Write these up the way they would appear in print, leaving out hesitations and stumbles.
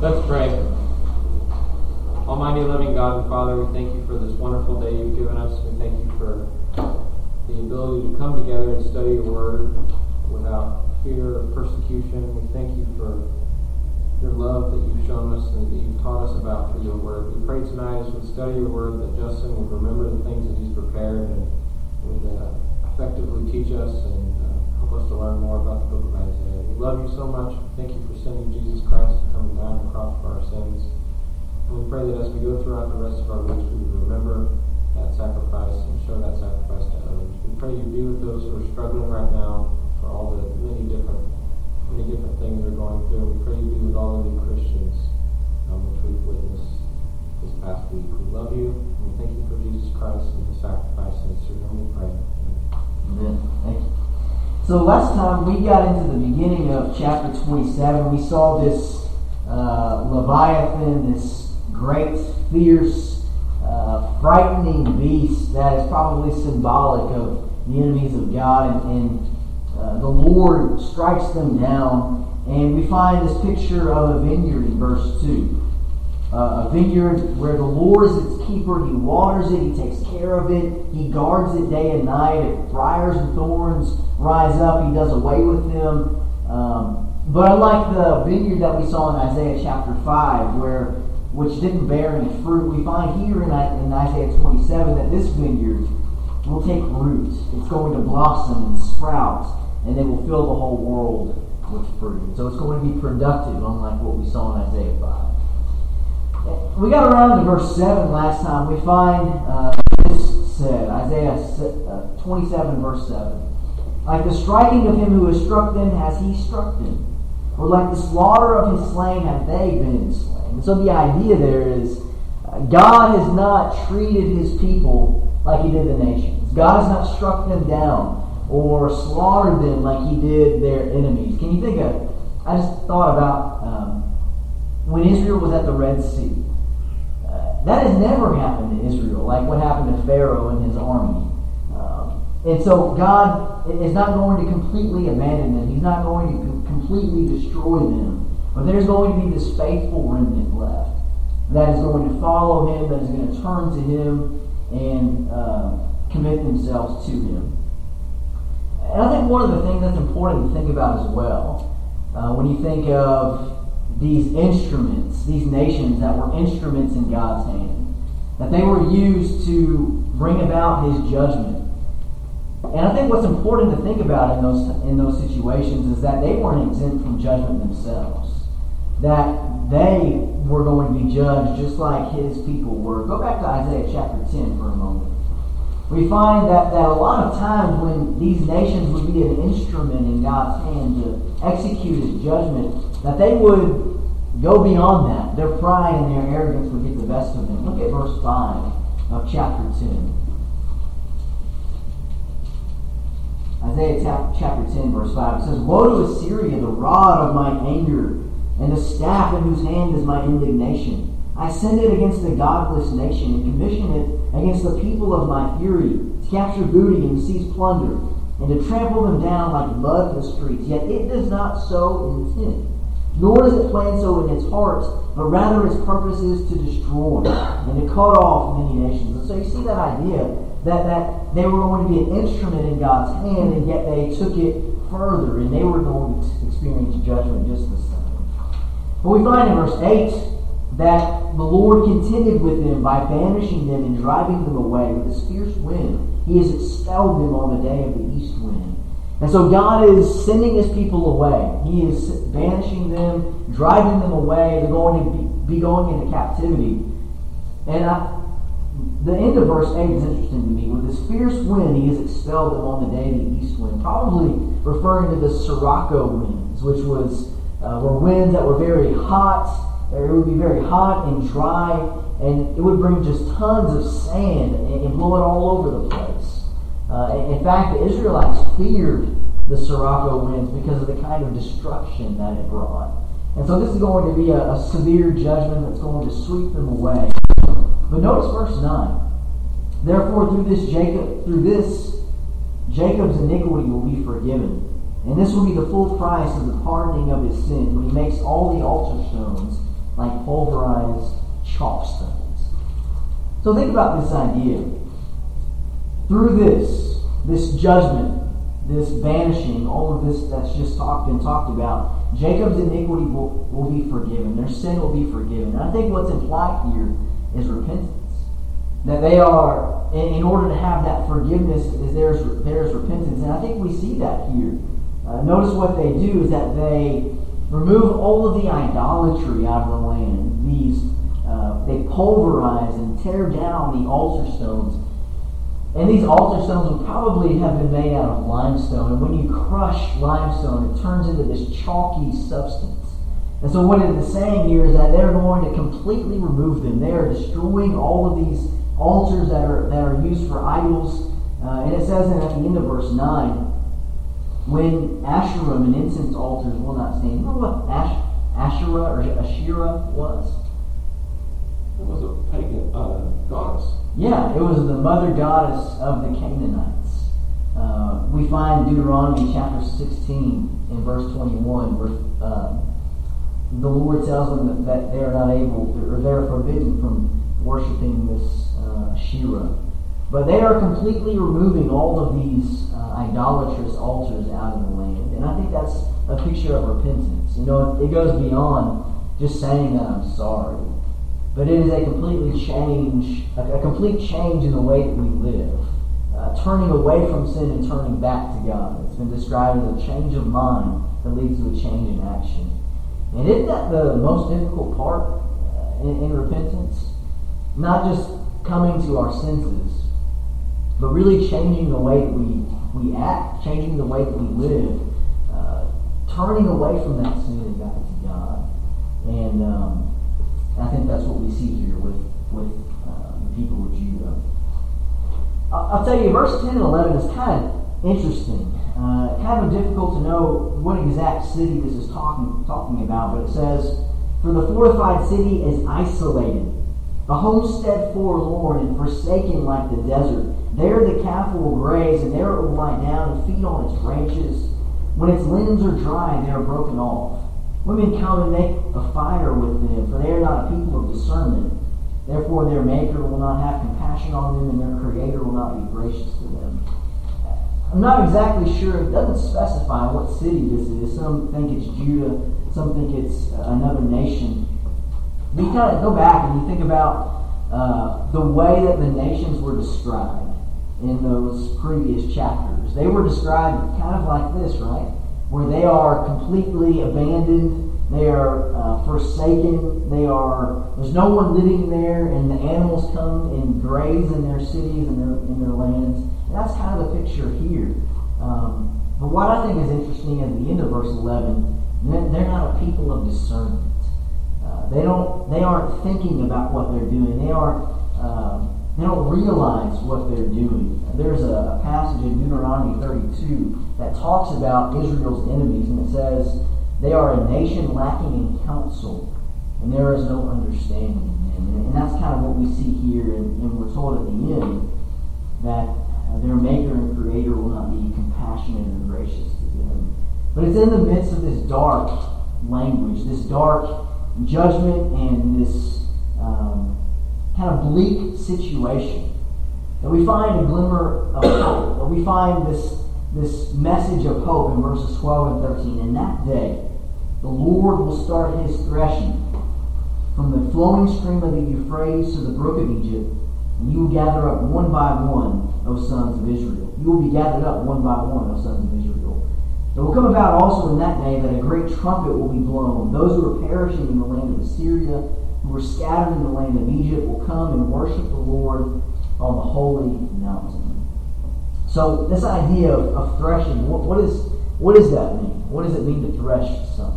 Let's pray. Almighty, loving God and Father, we thank you for this wonderful day you've given us. We thank you for the ability to come together and study your word without fear of persecution. We thank you for your love that you've shown us and that you've taught us about through your word. We pray tonight as we study your word that Justin would remember the things that he's prepared and would effectively teach us and help us to learn more about the book of Isaiah. We love you so much. Thank you for sending Jesus Christ to come and die on the cross for our sins. And we pray that as we go throughout the rest of our weeks, we would remember that sacrifice and show that sacrifice to others. We pray you be with those who are struggling right now for all the many different things they're going through. We pray you be with all of the Christians, which we've witnessed this past week. We love you, and we thank you for Jesus Christ and the sacrifice, and it's your name we pray. Amen. Thank you. So last time we got into the beginning of chapter 27, we saw this Leviathan, this great, fierce, frightening beast that is probably symbolic of the enemies of God, and the Lord strikes them down, and we find this picture of a vineyard in verse 2. A vineyard where the Lord is its keeper. He waters it, He takes care of it, He guards it day and night. If briars and thorns rise up, He does away with them. But unlike the vineyard that we saw in Isaiah chapter 5, which didn't bear any fruit, we find here in Isaiah 27 that this vineyard will take root. It's going to blossom and sprout, and they will fill the whole world with fruit. So it's going to be productive, unlike what we saw in Isaiah 5. We got around to verse 7 last time. We find this said, Isaiah 27 verse 7. Like the striking of him who has struck them has he struck them, or like the slaughter of his slain have they been slain. And so the idea there is God has not treated his people like he did the nations. God has not struck them down or slaughtered them like he did their enemies. Can you think of, I just thought about when Israel was at the Red Sea. That has never happened to Israel, like what happened to Pharaoh and his army. And so God is not going to completely abandon them. He's not going to completely destroy them. But there's going to be this faithful remnant left that is going to follow him, that is going to turn to him and commit themselves to him. And I think one of the things that's important to think about as well, when you think of these instruments, these nations that were instruments in God's hand, that they were used to bring about his judgment. And I think what's important to think about in those situations is that they weren't exempt from judgment themselves. That they were going to be judged just like his people were. Go back to Isaiah chapter 10 for a moment. We find that a lot of times when these nations would be an instrument in God's hand to execute his judgment, that they would go beyond that. Their pride and their arrogance would get the best of them. Look at verse 5 of chapter 10. Isaiah chapter 10, verse 5. It says, "Woe to Assyria, the rod of my anger, and the staff in whose hand is my indignation. I send it against the godless nation, and commission it against the people of my fury, to capture booty and seize plunder, and to trample them down like mud in the streets. Yet it does not so intend, nor does it plan so in its heart, but rather its purpose is to destroy and to cut off many nations." And so you see that idea that they were going to be an instrument in God's hand, and yet they took it further, and they were going to experience judgment just the same. But we find in verse 8 that the Lord contended with them by banishing them and driving them away with his fierce wind. He has expelled them on the day of the east wind. And so God is sending his people away. He is banishing them, driving them away. They're going to be going into captivity. And the end of verse 8 is interesting to me. With his fierce wind, he has expelled them on the day of the east wind. Probably referring to the Sirocco winds, which were winds that were very hot. It would be very hot and dry, and it would bring just tons of sand and blow it all over the place. In fact, the Israelites feared the Sirocco winds because of the kind of destruction that it brought. And so this is going to be a severe judgment that's going to sweep them away. But notice verse 9. "Therefore through this Jacob's iniquity will be forgiven. And this will be the full price of the pardoning of his sin, when he makes all the altar stones like pulverized chalk stones. So think about this idea. Through this judgment, this banishing, all of this that's just been talked about, Jacob's iniquity will be forgiven. Their sin will be forgiven. And I think what's implied here is repentance. That they are, in order to have that forgiveness, there's repentance. And I think we see that here. Notice what they do is that they remove all of the idolatry out of the land. They pulverize and tear down the altar stones. And these altar stones would probably have been made out of limestone. And when you crush limestone, it turns into this chalky substance. And so what it is saying here is that they're going to completely remove them. They are destroying all of these altars that are used for idols. And it says at the end of verse 9, when Asherim and incense altars will not stand. You remember what Asherah or Asherah was? It was a pagan goddess. Yeah, it was the mother goddess of the Canaanites. We find Deuteronomy chapter 16 in verse 21, the Lord tells them that they are not able, or they are forbidden from worshiping this Asherah. But they are completely removing all of these idolatrous altars out of the land. And I think that's a picture of repentance. You know, it goes beyond just saying that I'm sorry. But it is a complete change in the way that we live. Turning away from sin and turning back to God. It's been described as a change of mind that leads to a change in action. And isn't that the most difficult part in repentance? Not just coming to our senses, but really changing the way that we act, changing the way that we live, turning away from that sin and back to God. And I think that's what we see here with the people of Judah. I'll tell you, verse 10 and 11 is kind of interesting. Kind of difficult to know what exact city this is talking about, but it says, "For the fortified city is isolated, the homestead forlorn and forsaken like the desert. There the calf will graze, and there it will lie down and feed on its branches. When its limbs are dry, they are broken off. Women come and make a fire with them, for they are not a people of discernment. Therefore their Maker will not have compassion on them, and their Creator will not be gracious to them." I'm not exactly sure. It doesn't specify what city this is. Some think it's Judah. Some think it's another nation. We kind of go back and you think about the way that the nations were described in those previous chapters. They were described kind of like this, right? Where they are completely abandoned, they are forsaken, there's no one living there, and the animals come and graze in their cities and in their lands. And that's kind of the picture here. But what I think is interesting at the end of verse 11, they're not a people of discernment. They aren't thinking about what they're doing. They don't realize what they're doing. There's a passage in Deuteronomy 32 that talks about Israel's enemies, and it says, "They are a nation lacking in counsel, and there is no understanding in them." And that's kind of what we see here, and we're told at the end that their Maker and Creator will not be compassionate and gracious to them. But it's in the midst of this dark language, this dark judgment, and this kind of bleak situation that we find a glimmer of hope, that we find this message of hope in verses 12 and 13. "In that day, the Lord will start his threshing from the flowing stream of the Euphrates to the brook of Egypt, and you will gather up one by one, O sons of Israel." You will be gathered up one by one, O sons of Israel. "It will come about also in that day that a great trumpet will be blown. Those who are perishing in the land of Assyria, who were scattered in the land of Egypt, will come and worship the Lord on the holy mountain." So this idea of threshing, what does that mean? What does it mean to thresh something?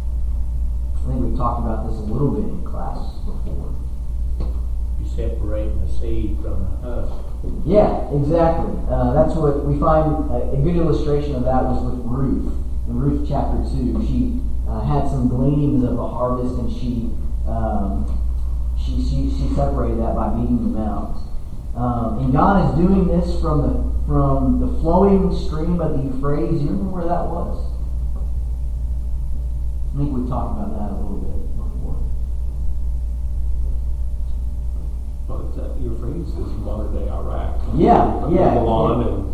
I think we've talked about this a little bit in class before. You separating the seed from the husk. Yeah, exactly. That's what we find. A good illustration of that was with Ruth. In Ruth chapter 2, she had some gleanings of a harvest, and she separated that by beating them out. And God is doing this from the flowing stream of the Euphrates. You remember where that was? I think we've talked about that a little bit before.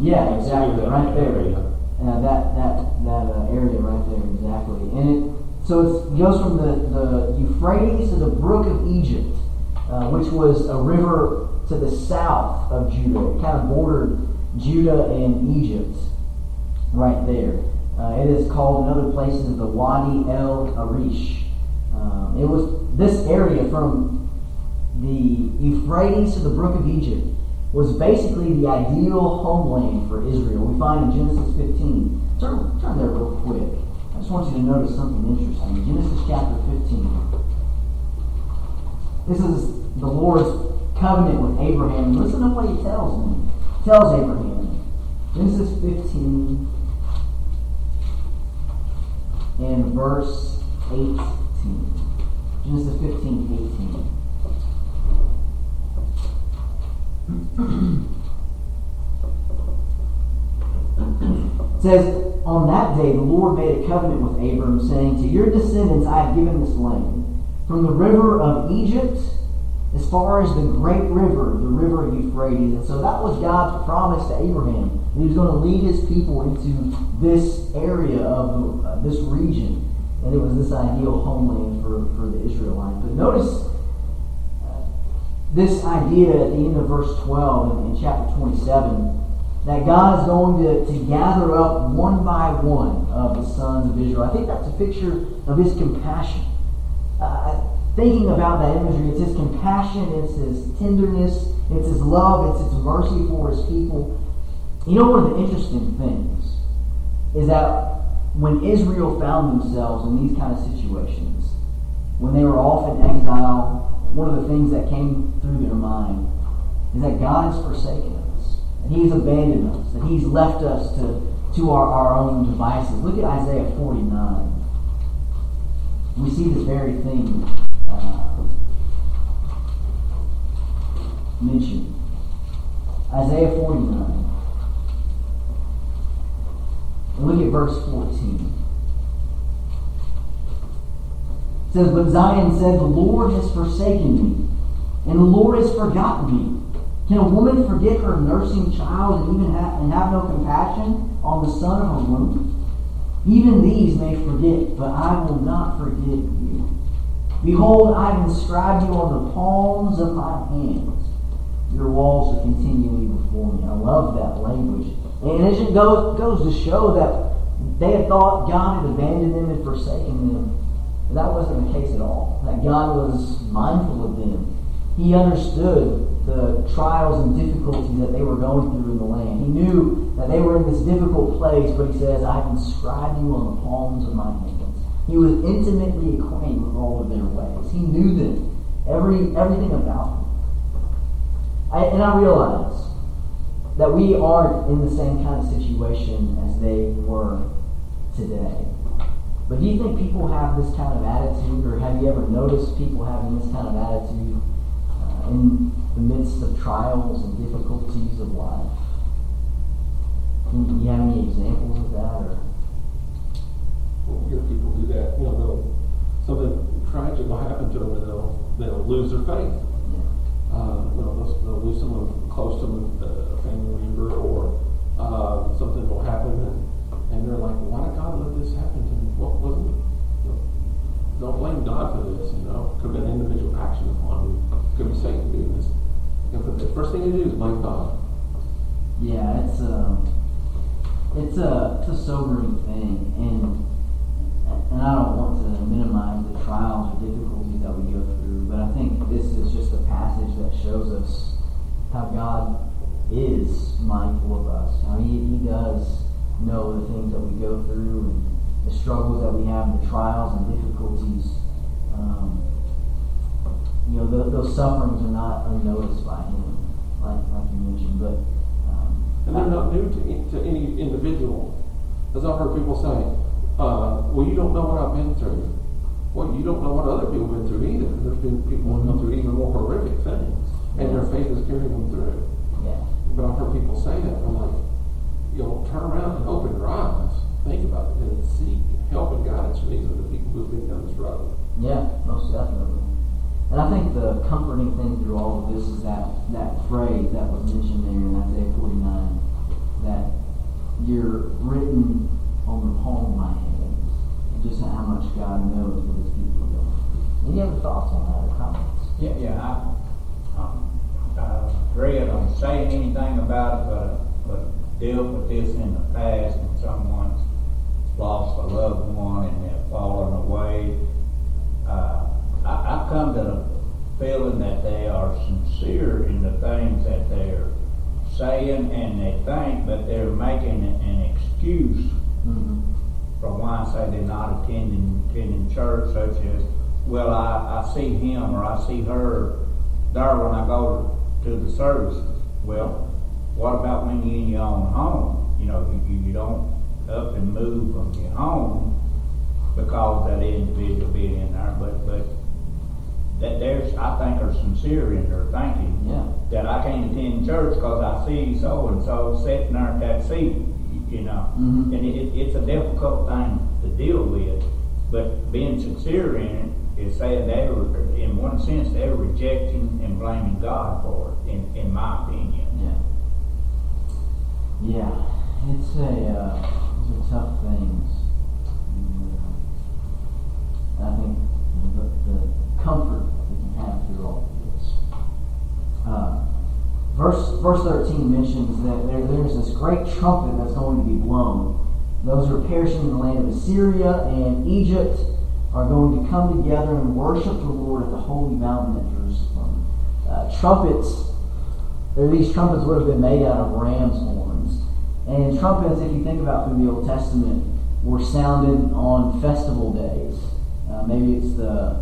Yeah, exactly, right there. area. That area right there, exactly. And it goes from the Euphrates to the brook of Egypt, which was a river to the south of Judah. It kind of bordered Judah and Egypt right there. It is called in other places the Wadi El Arish. It was this area from the Euphrates to the brook of Egypt was basically the ideal homeland for Israel. We find in Genesis 15. Turn there real quick. I just want you to notice something interesting. Genesis chapter 15. This is the Lord's covenant with Abraham. Listen to what he tells Abraham. Genesis 15 and verse 18. Genesis 15:18. It says, on that day the Lord made a covenant with Abram, saying, to your descendants I have given this land, from the river of Egypt as far as the great river, the river of Euphrates. And so that was God's promise to Abraham, that he was going to lead his people into this area of this region. And it was this ideal homeland for the Israelites. But notice this idea at the end of verse 12 in chapter 27, that God is going to gather up one by one of the sons of Israel. I think that's a picture of his compassion. Thinking about that imagery, it's his compassion, it's his tenderness, it's his love, it's his mercy for his people. You know, one of the interesting things is that when Israel found themselves in these kind of situations, when they were off in exile, one of the things that came through their mind is that God has forsaken us, that he's abandoned us, that he's left us to our own devices. Look at Isaiah 49. We see this very thing mentioned. Isaiah 49. And look at verse 14. It says, but Zion said, the Lord has forsaken me, and the Lord has forgotten me. Can a woman forget her nursing child and even have no compassion on the son of her womb? Even these may forget, but I will not forget you. Behold, I have inscribed you on the palms of my hands. Your walls are continually before me. I love that language. And it just goes to show that they had thought God had abandoned them and forsaken them. But that wasn't the case at all. That God was mindful of them. He understood the trials and difficulties that they were going through in the land. He knew that they were in this difficult place, but he says, I've inscribed you on the palms of my hands. He was intimately acquainted with all of their ways. He knew them, everything about them. And I realize that we aren't in the same kind of situation as they were today. But do you think people have this kind of attitude, or have you ever noticed people having this kind of attitude in the midst of trials and difficulties of life? Do you have any examples of that? Or? Well, we hear people do that. You know, something tragic will happen to them, and they'll lose their faith. They'll lose someone close to them, a family member, or something will happen, and they're like, well, "Why did God let this happen to me? What wasn't?" Don't blame God for this. Could have been an individual action upon you. Could be Satan doing this. But the first thing you do is blame God. Yeah, it's a sobering thing, and I don't want to minimize the trials or difficulties that we go through, but I think this is just a passage that shows us how God is mindful of us. How He does know the things that we go through and the struggles that we have, the trials and difficulties. Those sufferings are not unnoticed by Him, like you mentioned. But and they're not new to any individual. As I've heard people say, well, you don't know what I've been through. Well, you don't know what other people have been through either. There's been people who have gone through even more horrific things, and their faith has carried them through. Yeah. But I've heard people say that. I'm like, turn around and open your eyes. Think about it and seek help and guidance from these other people who've been down this road. Yeah, most definitely. And I think the comforting thing through all of this is that phrase that was mentioned there in Isaiah 49. that you're written on the palm of my hands, and just how much God knows what His people are going through. Any other thoughts on that or comments? I dread on saying anything about it, but dealt with this in the past when someone's lost a loved one and they've fallen away. I've come to the feeling that they are sincere in the things that they're saying and they think, but they're making an excuse for why, say, they're not attending church, such as, well, I see him or I see her there when I go to the services. Well, what about when you're in your own home? You know, you don't up and move from your home because that individual being in there, but that there's, I think, are sincere in their thinking that I can't attend church because I see so and so sitting there at that seat, you know, and it's a difficult thing to deal with. But being sincere in it is saying they were, in one sense, they're rejecting and blaming God for it, in my opinion. Yeah, it's those are tough things. I think the comfort that we can have through all of this. Verse 13 mentions that there's this great trumpet that's going to be blown. Those who are perishing in the land of Assyria and Egypt are going to come together and worship the Lord at the holy mountain at Jerusalem. These trumpets would have been made out of ram's horns. And trumpets, if you think about through the Old Testament, were sounded on festival days. Maybe it's the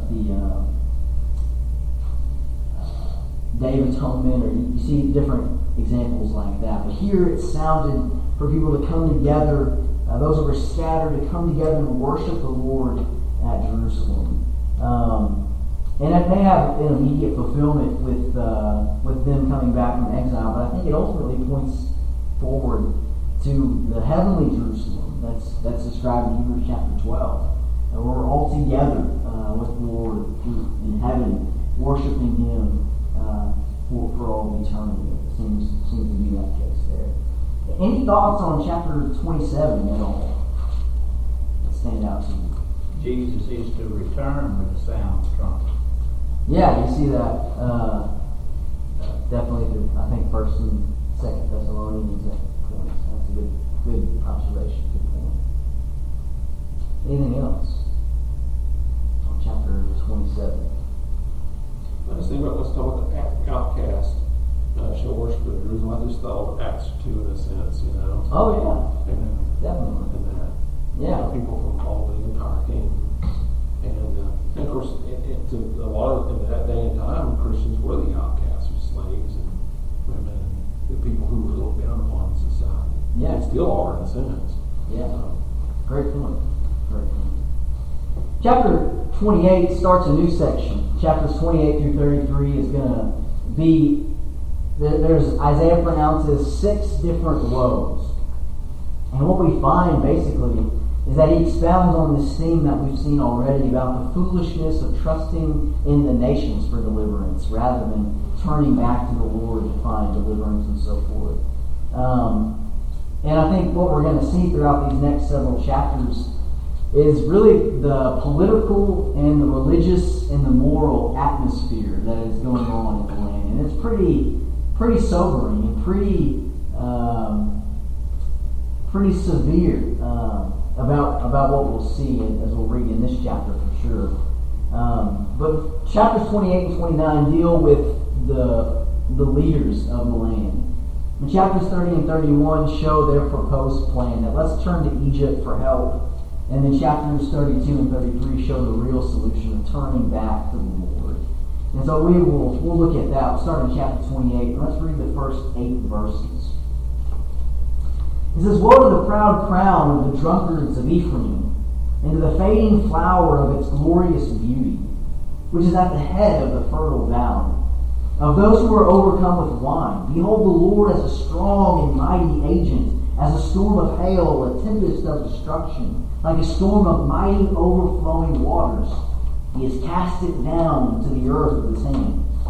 Day of Atonement, or you see different examples like that. But here it sounded for people to come together, those who were scattered, to come together and worship the Lord at Jerusalem. And it may have an immediate fulfillment with them coming back from exile, but I think it ultimately points forward to the heavenly Jerusalem that's described in Hebrews chapter 12. And we're all together with the Lord in heaven, worshiping Him for all of eternity. It seems to be that case there. Any thoughts on chapter 27 at all that stand out to you? Jesus is to return with the sound of trumpet. Yeah, you see that definitely through, I think, 1st and 2nd Thessalonians points. That's a good observation, good point. Anything else on chapter 27? I just think about let's talk about the outcast shall worship in Jerusalem. I just thought of Acts 2 in a sense, you know. Oh yeah, and definitely. And that, yeah, people from all the entire kingdom, and of course, to a lot of in that day and time, Christians were the outcasts, or slaves and women, and the people who were looked down upon in society. Yeah, they still are in a sense. Yeah, great point. Great point. Chapter 28 starts a new section. Chapters 28 through 33 is going to be, there's Isaiah pronounces 6 different woes. And what we find basically is that he expounds on this theme that we've seen already about the foolishness of trusting in the nations for deliverance rather than turning back to the Lord to find deliverance and so forth. And I think what we're going to see throughout these next several chapters is really the political and the religious and the moral atmosphere that is going on in the land. And it's pretty sobering and pretty severe about what we'll see as we'll read in this chapter for sure. But chapters 28 and 29 deal with the leaders of the land. And chapters 30 and 31 show their proposed plan that let's turn to Egypt for help. And then chapters 32 and 33 show the real solution of turning back to the Lord. And so we'll look at that. We'll start in chapter 28. And let's read the first 8 verses. It says, "Woe to the proud crown of the drunkards of Ephraim, and to the fading flower of its glorious beauty, which is at the head of the fertile valley. Of those who are overcome with wine, behold the Lord as a strong and mighty agent, as a storm of hail, a tempest of destruction, like a storm of mighty overflowing waters. He has cast it down to the earth with his hand.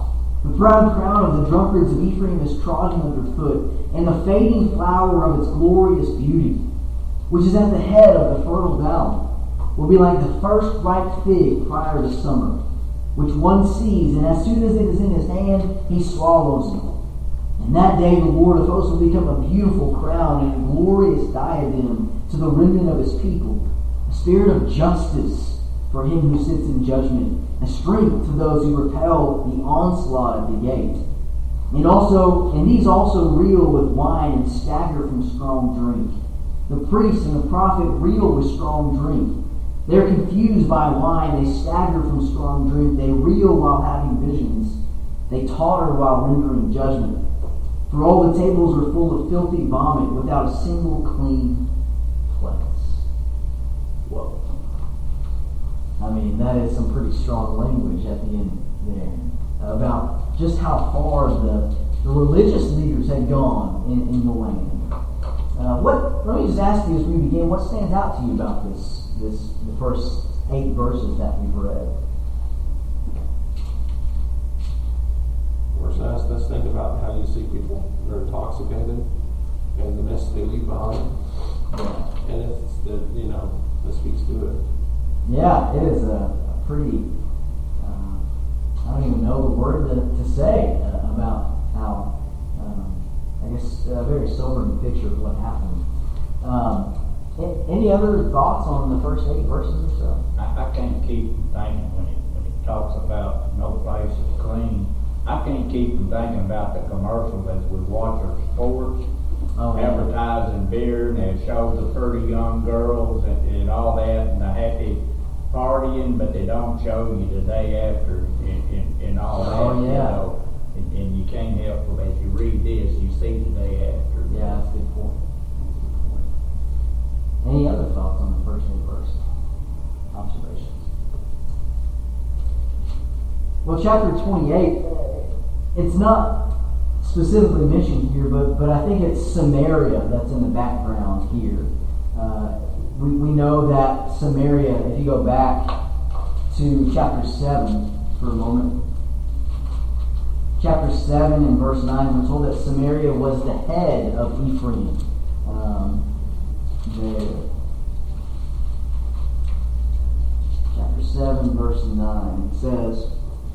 The proud crown of the drunkards of Ephraim is trodden underfoot, and the fading flower of its glorious beauty, which is at the head of the fertile valley, will be like the first ripe fig prior to summer, which one sees, and as soon as it is in his hand, he swallows it. And that day the Lord of hosts will become a beautiful crown and a glorious diadem to the remnant of his people, a spirit of justice for him who sits in judgment, and strength to those who repel the onslaught at the gate. And these also reel with wine and stagger from strong drink. The priest and the prophet reel with strong drink. They are confused by wine, they stagger from strong drink, they reel while having visions, they totter while rendering judgment. For all the tables are full of filthy vomit, without a single clean place. Whoa. I mean, that is some pretty strong language at the end there about just how far the religious leaders had gone in the land. Let me just ask you as we begin, what stands out to you about the first 8 verses that we've read? First, let's think about how you see people that are intoxicated and the mess they leave behind. Yeah. And it's that speaks to it. Yeah, it is a pretty, I don't even know the word to say about how, I guess, a very sobering picture of what happened. Any other thoughts on the first 8 verses or so? I can't keep from thinking when it talks about no place is clean. I can't keep from thinking about the commercial as we watch our sports, advertising beer, and they show the pretty young girls and all that, and the happy partying, but they don't show you the day after and all that. Oh, yeah. You know, and you can't help but as you read this, you see the day after. Yeah, that's a good point. Any other thoughts on the first 8 verses? Observations? Well, chapter 28, it's not specifically mentioned here, but I think it's Samaria that's in the background here. We know that Samaria, if you go back to chapter 7 for a moment, chapter 7 and verse 9, we're told that Samaria was the head of Ephraim. There. Chapter 7, verse 9, it says,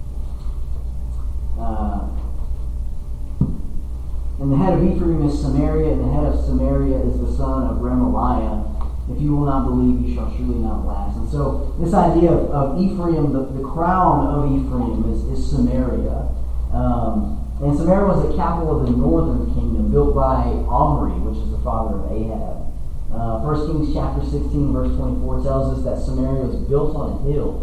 and the head of Ephraim is Samaria, and the head of Samaria is the son of Remaliah. If you will not believe, you shall surely not last. And so this idea of Ephraim, the crown of Ephraim is Samaria. And Samaria was the capital of the northern kingdom, built by Omri, which is the father of Ahab. 1 Kings chapter 16, verse 24 tells us that Samaria was built on a hill.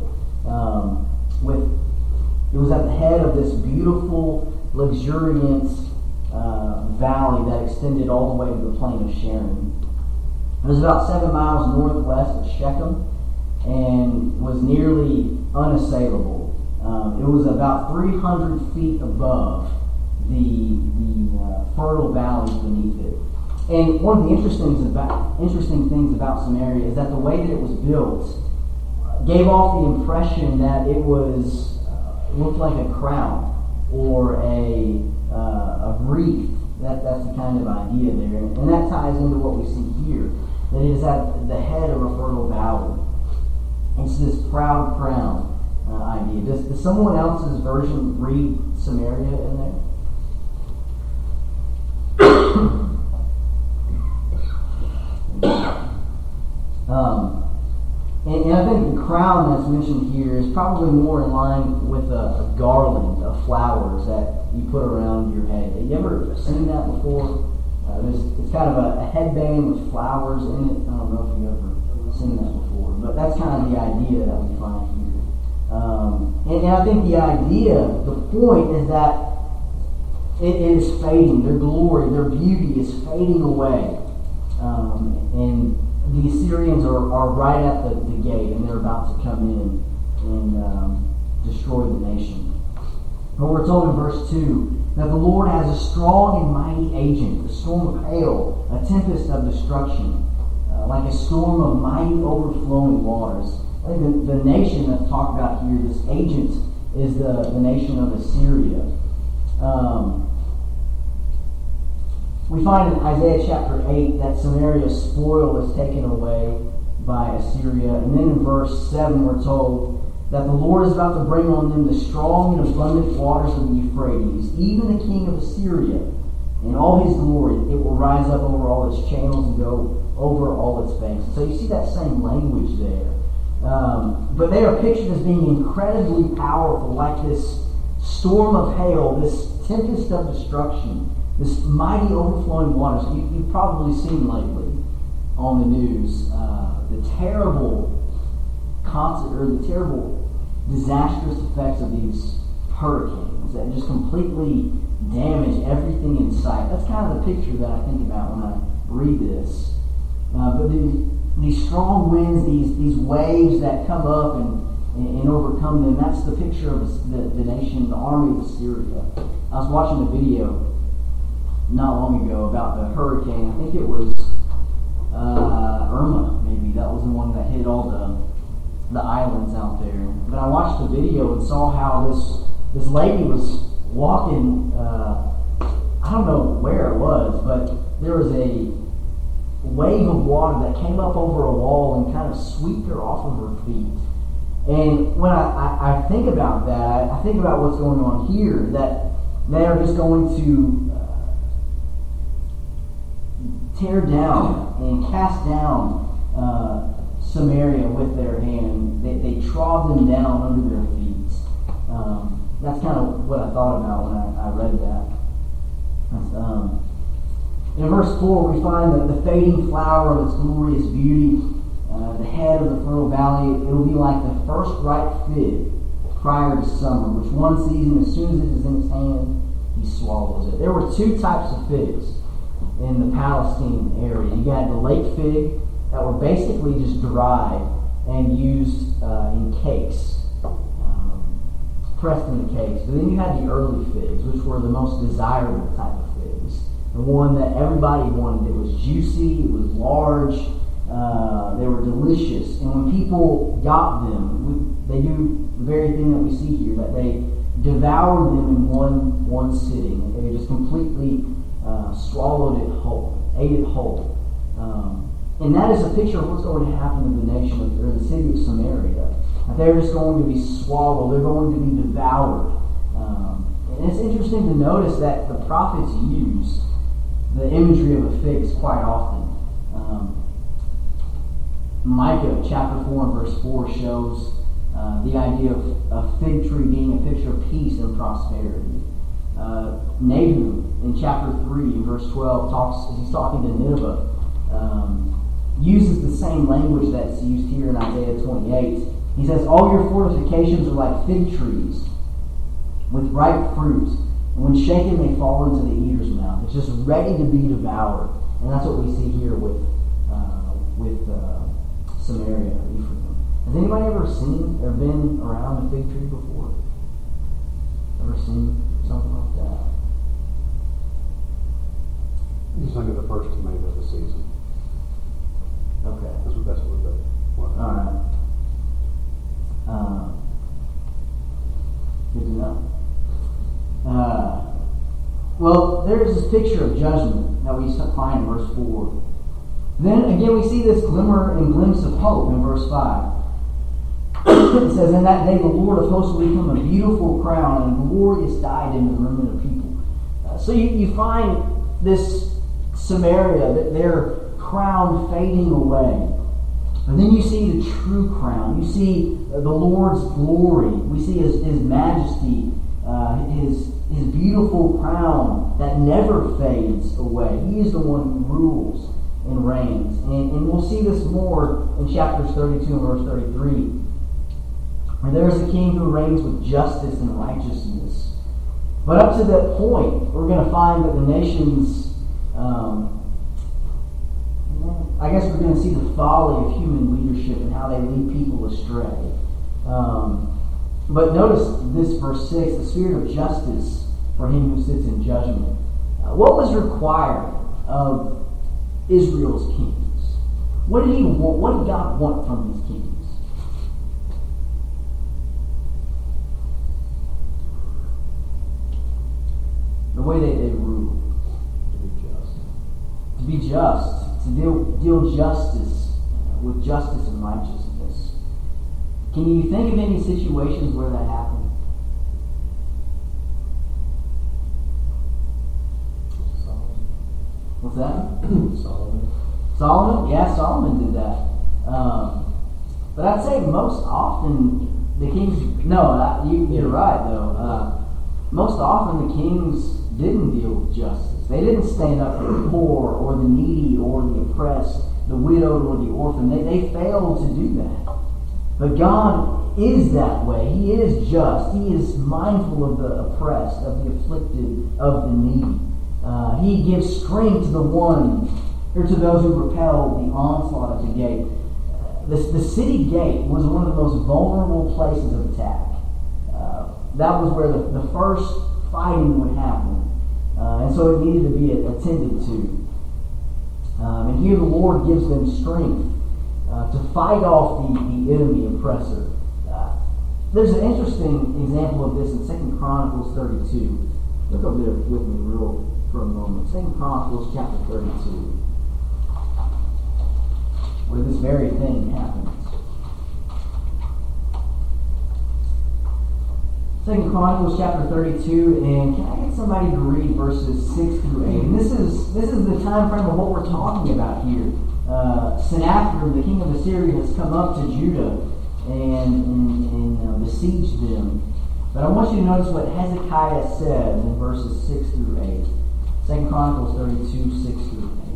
It was at the head of this beautiful, luxuriant valley that extended all the way to the plain of Sharon. It was about 7 miles northwest of Shechem and was nearly unassailable. It was about 300 feet above the fertile valleys beneath it. And one of the interesting things about Samaria is that the way that it was built gave off the impression that it was looked like a crown or a wreath. That's the kind of idea there, and that ties into what we see here. That it is at the head of a fertile valley. It's this proud crown idea. Does someone else's version read Samaria in there? And I think the crown that's mentioned here is probably more in line with a garland of flowers that you put around your head. Have you ever seen that before? It's kind of a headband with flowers in it. I don't know if you've ever seen that before, but that's kind of the idea that we find here. And I think the idea, the point is that it is fading. Their glory, their beauty is fading away. And the Assyrians are right at the gate, and they're about to come in and destroy the nation. But we're told in verse 2 that the Lord has a strong and mighty agent, a storm of hail, a tempest of destruction, like a storm of mighty overflowing waters. I think the nation that's talked about here, this agent, is the nation of Assyria. We find in Isaiah chapter 8 that Samaria's spoil is taken away by Assyria. And then in verse 7 we're told that the Lord is about to bring on them the strong and abundant waters of the Euphrates, even the king of Assyria. In all his glory, it will rise up over all its channels and go over all its banks. So you see that same language there. But they are pictured as being incredibly powerful, like this storm of hail, this tempest of destruction, this mighty overflowing waters. You've probably seen lately on the news the terrible disastrous effects of these hurricanes that just completely damage everything in sight. That's kind of the picture that I think about when I read this. But these strong winds, these waves that come up and overcome them, that's the picture of the nation, the army of Assyria. I was watching a video not long ago about the hurricane. I think it was Irma, maybe. That was the one that hit all the islands out there. But I watched the video and saw how this lady was walking, I don't know where it was, but there was a wave of water that came up over a wall and kind of swept her off of her feet. And when I think about that, I think about what's going on here, that they are just going to tear down and cast down Samaria with their hand. They trod them down under their feet. That's kind of what I thought about when I read that. In verse 4, we find that the fading flower of its glorious beauty, the head of the fertile valley, it will be like the first ripe fig prior to summer, which one sees, and as soon as it is in his hand, he swallows it. There were two types of figs in the Palestine area. You had the late fig that were basically just dried and used in cakes, pressed into cakes. But then you had the early figs, which were the most desirable type of figs. The one that everybody wanted. It was juicy, it was large, they were delicious. And when people got them, they do the very thing that we see here, that they devoured them in one sitting. They just completely swallowed it whole, ate it whole. And that is a picture of what's going to happen to the nation or the city of Samaria. That they're just going to be swallowed. They're going to be devoured. And it's interesting to notice that the prophets use the imagery of a fig quite often. Micah chapter 4 and verse 4 shows the idea of a fig tree being a picture of peace and prosperity. Nahum in chapter 3 verse 12 he's talking to Nineveh, uses the same language that's used here in Isaiah 28. He says, all your fortifications are like fig trees with ripe fruit, and when shaken they fall into the eater's mouth. It's just ready to be devoured. And that's what we see here with Samaria or Ephraim. Has anybody ever seen or been around a fig tree before? Ever seen something like that? Just think of the first tomato of the season. Okay. That's what they want. All right. Good to know. Well, there's this picture of judgment that we find in verse 4. Then again, we see this glimmer and glimpse of hope in verse 5. It says, in that day the Lord of hosts will become a beautiful crown and a glorious diadem in the remnant of people. So you find this Samaria, their crown fading away. And then you see the true crown. You see the Lord's glory. We see His majesty, His beautiful crown that never fades away. He is the one who rules and reigns. And we'll see this more in chapters 32 and verse 33. Where there is a king who reigns with justice and righteousness. But up to that point, we're going to find that the nations, I guess we're going to see the folly of human leadership and how they lead people astray. But notice this verse 6, the spirit of justice for him who sits in judgment. What was required of Israel's kings? What did he want? What did God want from his kings? way they rule. To be just. To be just, to deal justice with justice and righteousness. Can you think of any situations where that happened? Solomon. What's that? Solomon. Solomon? Yeah, Solomon did that. But I'd say most often the kings, you're right though. Most often the kings didn't deal with justice. They didn't stand up for the poor or the needy or the oppressed, the widowed or the orphan. They failed to do that. But God is that way. He is just. He is mindful of the oppressed, of the afflicted, of the needy. He gives strength to the one, or to those who repel the onslaught at the gate. The city gate was one of the most vulnerable places of attack. That was where the first fighting would happen. And so it needed to be attended to. And here the Lord gives them strength to fight off the enemy oppressor. There's an interesting example of this in 2 Chronicles 32. Look over there with me for a moment. 2 Chronicles chapter 32. Where this very thing happens. 2 Chronicles chapter 32, and can I get somebody to read verses 6 through 8? And this is the time frame of what we're talking about here. Sennacherib, the king of Assyria, has come up to Judah and besieged them. But I want you to notice what Hezekiah says in verses 6 through 8. 2 Chronicles 32, 6 through 8.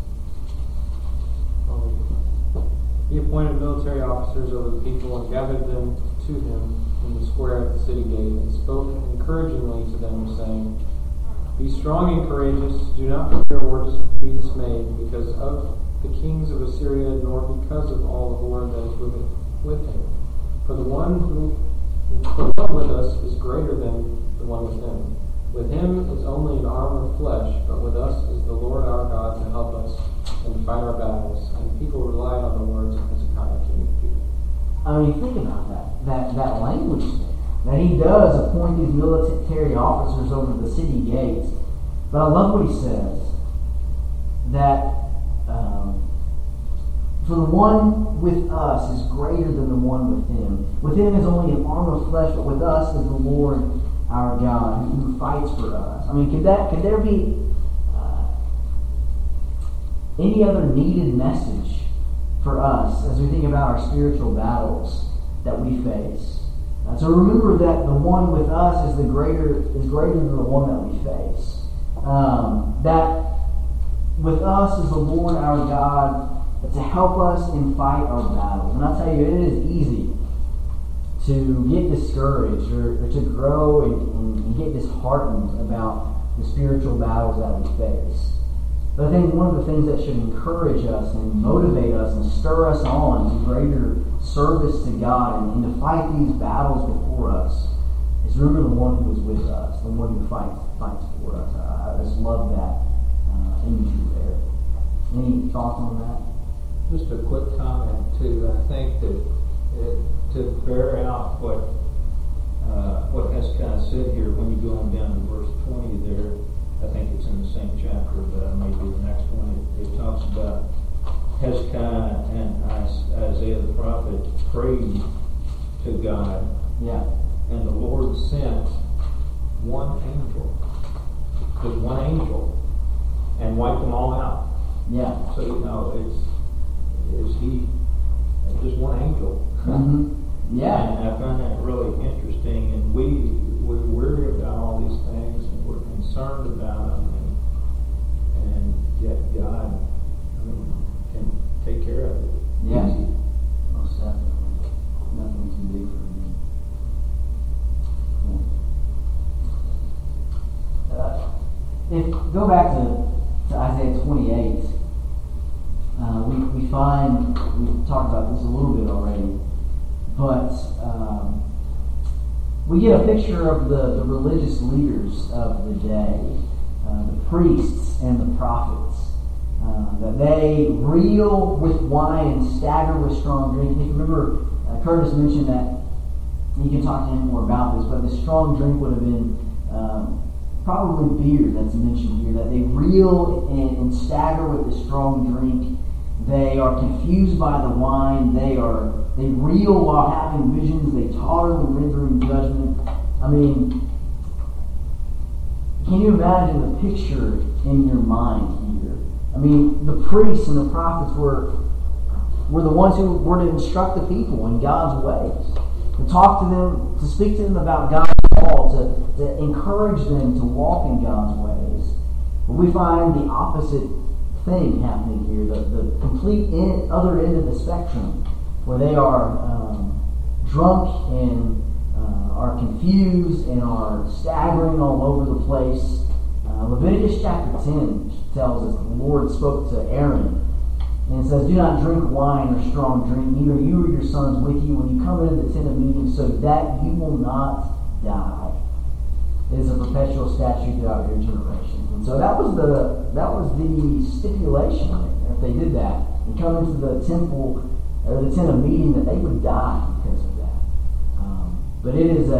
He appointed military officers over the people and gathered them to him in the square at the city gate, and spoke encouragingly to them, saying, Be strong and courageous, do not fear or be dismayed, because of the kings of Assyria, nor because of all the horde that is with him. For the one with us is greater than the one with him. With him is only an arm of flesh, but with us is the Lord our God to help us and to fight our battles. And people relied on the words of Hezekiah, king of Judah. I mean, think about that language there. That he does appoint these military officers over the city gates. But I love what he says. That for the one with us is greater than the one with him. With him is only an arm of flesh, but with us is the Lord our God who fights for us. I mean, could there be any other needed message for us as we think about our spiritual battles that we face? So remember that the one with us is greater than the one that we face. That with us is the Lord our God to help us and fight our battles. And I'll tell you, it is easy to get discouraged or to grow and get disheartened about the spiritual battles that we face. But I think one of the things that should encourage us and motivate us and stir us on to greater service to God and to fight these battles before us is remember the one who is with us, the one who fights for us. I just love that imagery there. Any thoughts on that? Just a quick comment too. I think that to bear out what Hezekiah said here, when you go on down to verse 20 there, I think it's in the same chapter, but maybe the next one, it talks about Hezekiah and Isaiah the prophet prayed to God. Yeah. And the Lord sent one angel, just one angel, and wiped them all out. Yeah. So, just one angel. Mm-hmm. Yeah. And I find that really interesting, and we worry about all these things, and we're concerned about them, and yet God, can take care of it. Yeah. Easy. Most definitely. Nothing too big for me. Go back to Isaiah 28. We've talked about this a little bit already, but we get a picture of the religious leaders of the day, the priests and the prophets, that they reel with wine and stagger with strong drink. If you remember, Curtis mentioned that, you can talk to him more about this, but the strong drink would have been probably beer that's mentioned here, that they reel and stagger with the strong drink. They are confused by the wine. They reel while having visions. They totter when rendering judgment. I mean, can you imagine the picture in your mind here? I mean, the priests and the prophets were the ones who were to instruct the people in God's ways, to talk to them, to speak to them about God's law, to encourage them to walk in God's ways. But we find the opposite thing happening here, the complete other end of the spectrum, where they are drunk and are confused and are staggering all over the place. Leviticus chapter 10 tells us the Lord spoke to Aaron, and it says, "Do not drink wine or strong drink, neither you or your sons with you, when you come into the tent of meeting, so that you will not die. It is a perpetual statute throughout your generations." And so that was the stipulation there. If they did that and come into the temple or the tent of meeting, that they would die because of that. But it is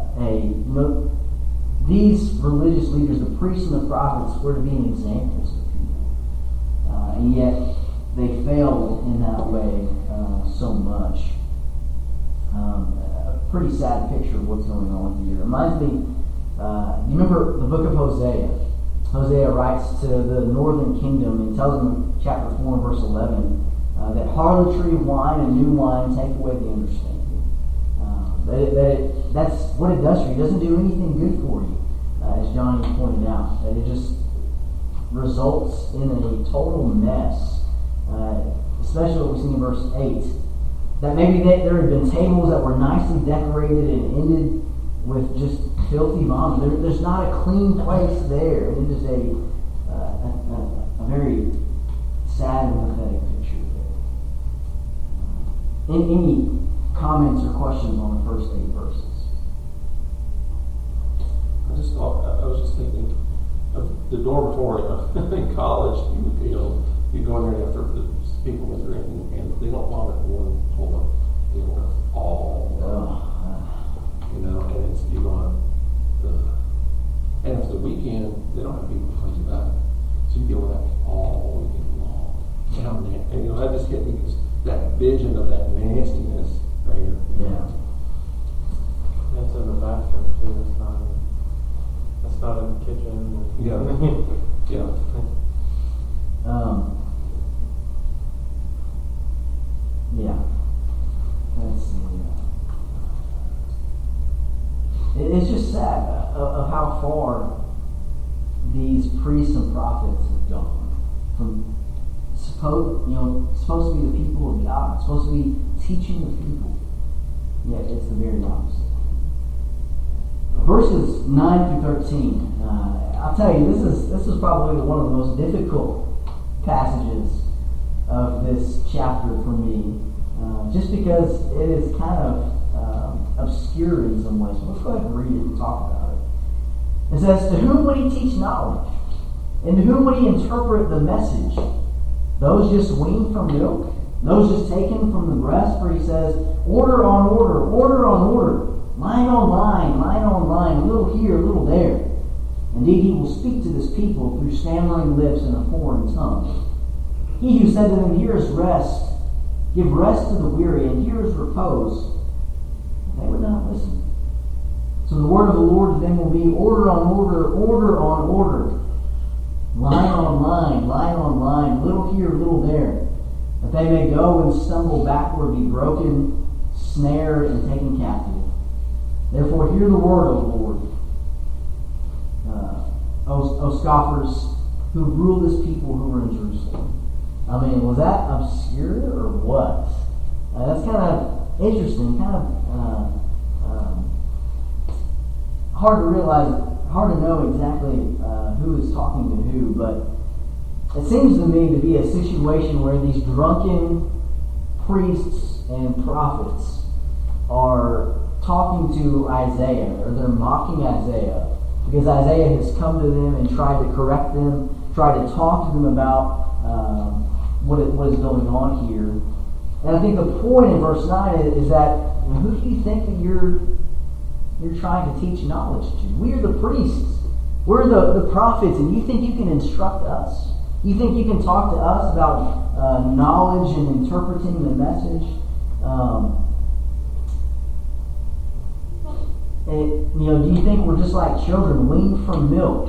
these religious leaders, the priests and the prophets, were to be an example to the people, and yet they failed in that way so much. A pretty sad picture of what's going on here. It reminds me, you remember the book of Hosea? Hosea writes to the northern kingdom and tells them in chapter 4 verse 11 that harlotry, wine, and new wine take away the understanding. That's what it does for you. It doesn't do anything good for you, as Johnny pointed out. That it just results in a total mess. Especially what we see in verse 8. That maybe there had been tables that were nicely decorated and ended with just filthy vomit. There's not a clean place there. It is a very sad and pathetic picture there. Any comments or questions on the first 8 verses? I was just thinking of the dormitory in college. You go in there after the people are drinking, and they don't vomit one toilet. They want all. And it's you going. And if it's the weekend, they don't have people to clean it up, so you deal with that all weekend long. And that just hit me because that vision of that nastiness right here. Yeah. That's in the bathroom too. That's not in the kitchen. Yeah. Yeah. Yeah. It's just sad of how far these priests and prophets have gone from supposed to be the people of God, supposed to be teaching the people. Yet it's the very opposite. Verses 9 through 13. I'll tell you, this is probably one of the most difficult passages of this chapter for me, just because it is kind of obscure in some ways. So let's go ahead and read it and talk about it. It says, "To whom would he teach knowledge? And to whom would he interpret the message? Those just weaned from milk? Those just taken from the breast?" For he says, "Order on order, order on order, line on line, line on line, a little here, a little there. Indeed, he will speak to this people through stammering lips in a foreign tongue. He who said to them, 'Here is rest, give rest to the weary, and here is repose,' they would not listen. So the word of the Lord to them will be order on order, order on order, line on line, line on line, little here, little there, that they may go and stumble backward, be broken, snared, and taken captive. Therefore hear the word, O Lord, O scoffers who rule this people who are in Jerusalem." I mean, was that obscure or what? That's kind of interesting, kind of hard to realize, hard to know exactly who is talking to who, but it seems to me to be a situation where these drunken priests and prophets are talking to Isaiah, or they're mocking Isaiah, because Isaiah has come to them and tried to correct them, tried to talk to them about what is going on here. And I think the point in verse 9 is that, who do you think that you're trying to teach knowledge to? We are the priests. We're the prophets, and you think you can instruct us? You think you can talk to us about knowledge and interpreting the message? Do you think we're just like children, weaned from milk?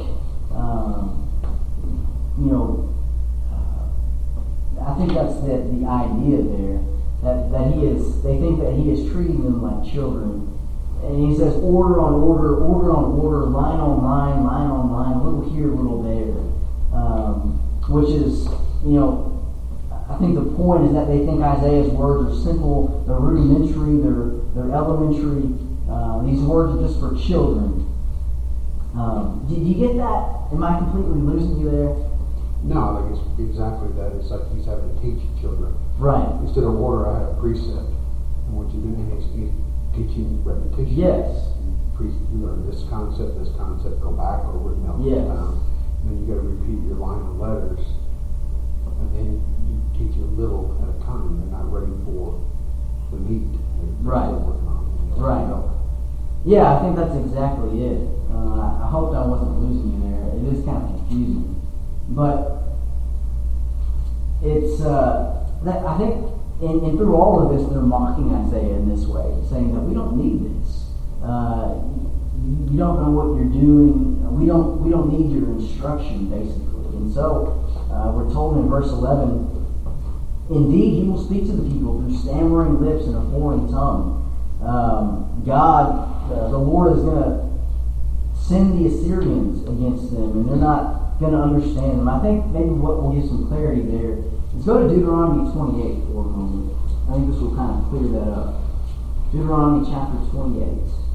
I think that's the idea there. That he is. They think that he is treating them like children. And he says, order on order, order on order, line on line, line on line, a little here, a little there. Which is, I think the point is that they think Isaiah's words are simple, they're rudimentary, they're elementary. These words are just for children. Did you get that? Am I completely losing you there? No, I think it's exactly that. It's like he's having to teach children. Right. Instead of order, I have precept. And what you do is he's teaching repetition. Yes. You learn this concept, go back over it, melt it down. And then you got to repeat your line of letters. And then you teach a little at a time. They're not ready for the meat. Right. Working on. Right. Yeah, I think that's exactly it. I hoped I wasn't losing you there. It is kind of confusing. But it's, I think, and through all of this, they're mocking Isaiah in this way, saying that we don't need this. You don't know what you're doing. We don't need your instruction, basically. And so we're told in verse 11, indeed, he will speak to the people through stammering lips and a foreign tongue. God, the Lord is going to send the Assyrians against them, and they're not going to understand them. I think maybe what will give some clarity there is go to Deuteronomy 28 for a moment. I think this will kind of clear that up. Deuteronomy chapter 28.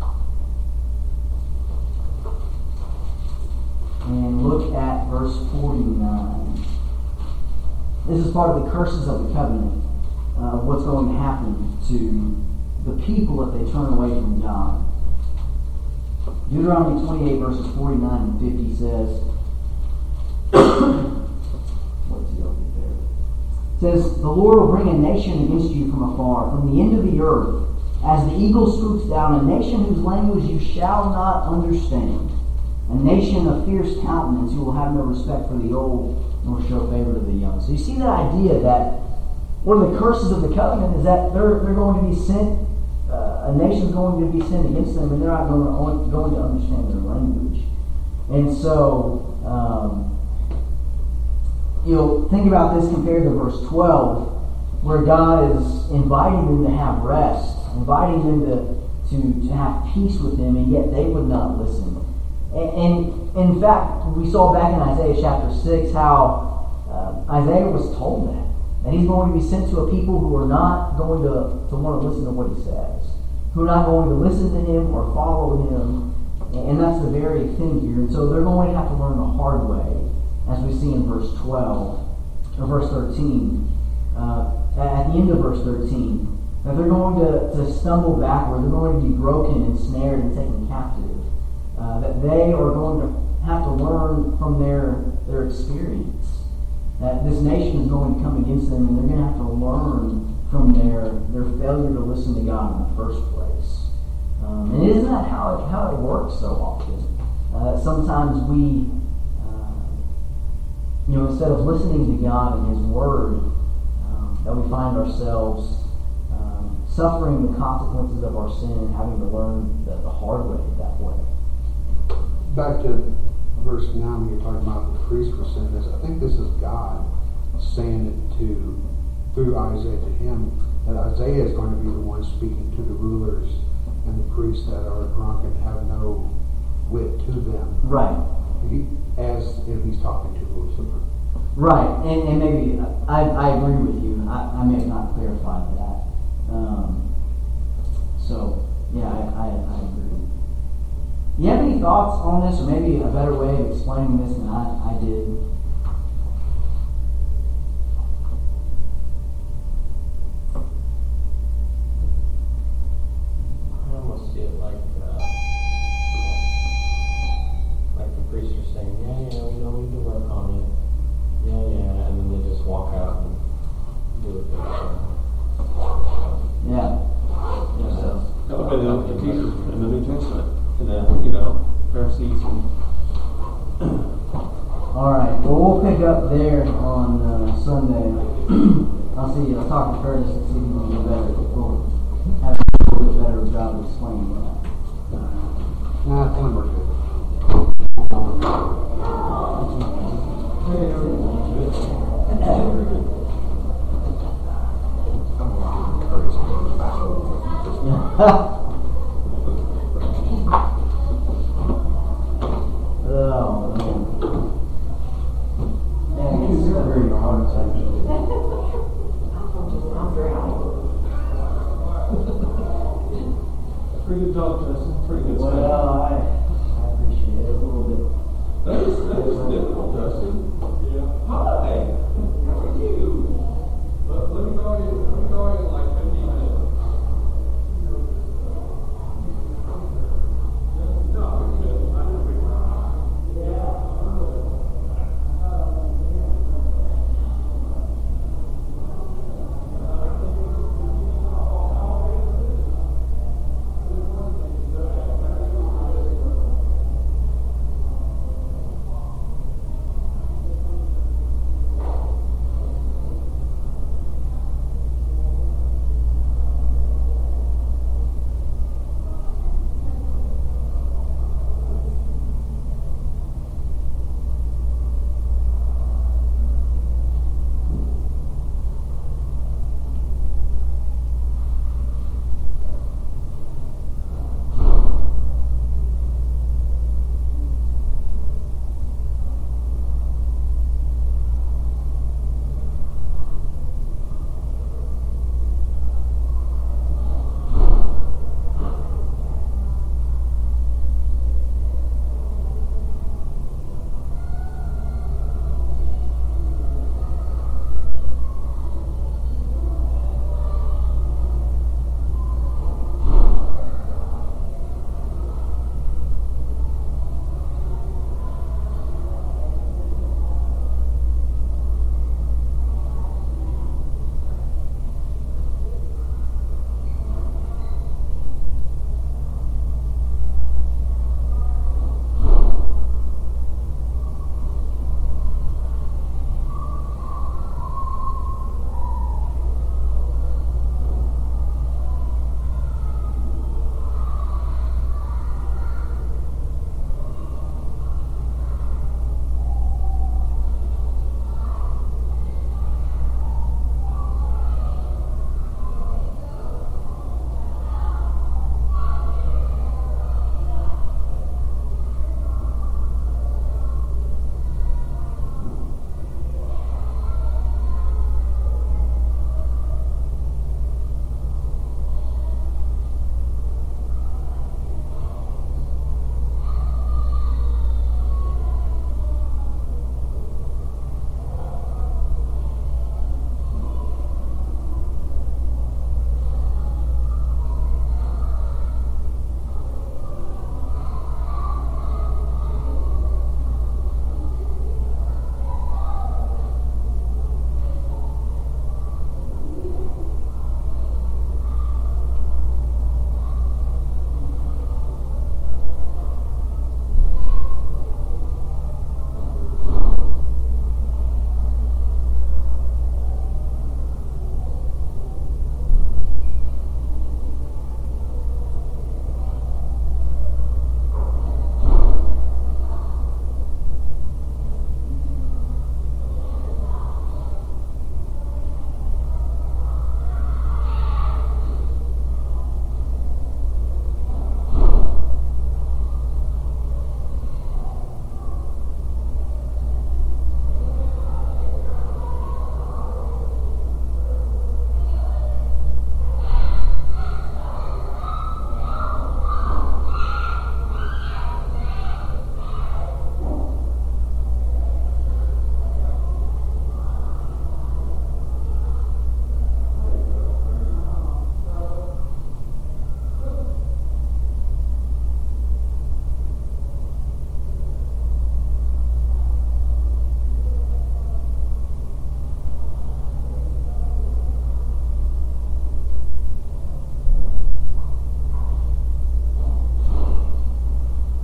And look at verse 49. This is part of the curses of the covenant, what's going to happen to the people if they turn away from God. Deuteronomy 28 verses 49 and 50 says, It says, the Lord will bring a nation against you from afar, from the end of the earth, as the eagle swoops down, a nation whose language you shall not understand, a nation of fierce countenance who will have no respect for the old, nor show favor to the young. So you see that idea that one of the curses of the covenant is that they're going to be sent, a nation's going to be sent against them, and they're not going to understand their language. And so, think about this compared to verse 12, where God is inviting them to have rest, inviting them to have peace with Him, and yet they would not listen. And in fact, we saw back in Isaiah chapter 6 how Isaiah was told that he's going to be sent to a people who are not going to want to listen to what he says, who are not going to listen to him or follow him. And that's the very thing here. And so they're going to have to learn the hard way, as we see in verse 12, or verse 13, at the end of verse 13, that they're going to stumble backward, they're going to be broken and snared and taken captive. That they are going to have to learn from their experience. That this nation is going to come against them, and they're going to have to learn from their failure to listen to God in the first place. And isn't that how it works so often? Sometimes we, instead of listening to God and His Word, that we find ourselves suffering the consequences of our sin and having to learn the hard way that way. Back to verse 9 when you're talking about the priest were saying this, I think this is God saying it through Isaiah to him, that Isaiah is going to be the one speaking to the rulers and the priests that are drunk and have no wit to them. Right. As if he's talking to Lucifer. Right, and maybe I agree with you. I may have not clarified that. I agree. Do you have any thoughts on this, or maybe a better way of explaining this than I did? I almost see it like the priests are saying, yeah, we don't need to work on it. Yeah, and then they just walk out and do it themselves. Yeah. That would have been the Peter in the New Testament. And Pharisees and All right. Well, we'll pick up there on Sunday. I'll talk to Curtis and see if he can do better. We'll have a little bit better job of explaining that. Nah, I think we're good. Yeah.